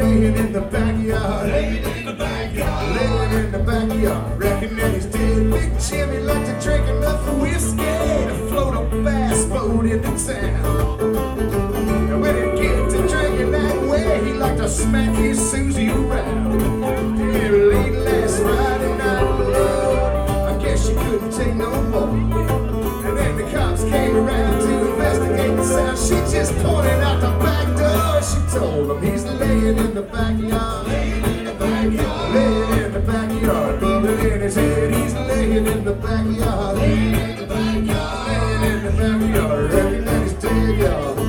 laying in the backyard. Laying in the backyard. Laying in the backyard. Reckon that he's dead. Big Jimmy liked to drink enough whiskey to float a bass boat into town. And when it gets to drinking that way, he liked to smack his Susie around. Yeah, late last Friday night, Lord, I guess she couldn't take no more. And then the cops came around to investigate the sound. She just pointed out the back door. She told him he's laying in the backyard. Laying in the backyard. Laying in the backyard. Bubbling in his head. He's laying in the backyard. Laying in the backyard. Laying in the backyard. Reckon that he's dead, y'all.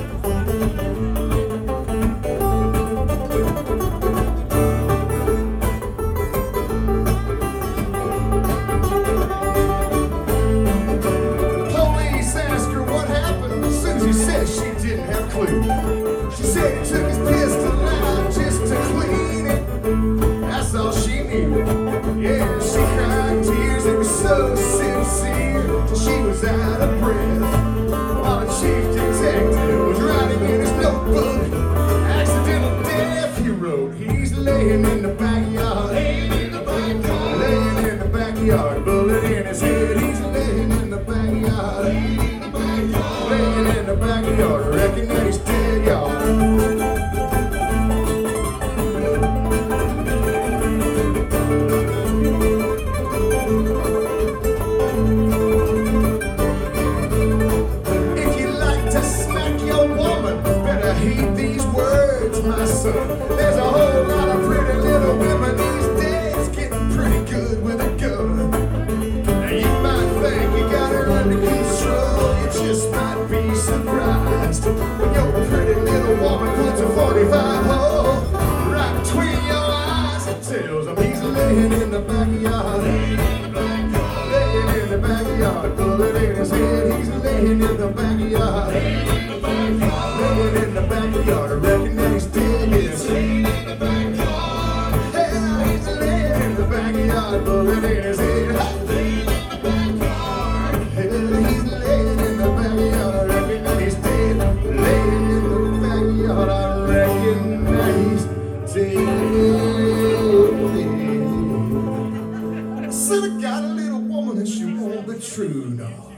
She didn't have a clue. She said he took his pistol out just to clean it. That's all she knew. Yeah, she cried tears, it was so sincere, till she was out of breath. While the chief detective was writing in his notebook, accidental death, he wrote, he's laying in the backyard. Laying in the backyard. Laying in the backyard. Bullet in his head, he's laying in the backyard. Laying in the backyard. Laying in the backyard. Reckon that he's dead, y'all. If you like to smack your woman, better heed these words, my son. There's a whole lot of pretty little women these days getting pretty good with a gun. Now you might think you got her under control, you just might be surprised when your pretty little woman puts a 45 hole right between your eyes and tells him he's laying in the backyard. Laying in the backyard. Laying in the backyard. Bullet in his head, he's laying in the backyard. Laying in the backyard. Laying in the backyard. I reckon that he's dead, yes. Laying in the backyard. Hell, he's laying in the backyard. Bullet in his head. Laying in the backyard. Hell, he's laying in the backyard. I reckon that he's dead. Laying in the backyard. I reckon that he's dead. So I got a little woman and she won't be true now.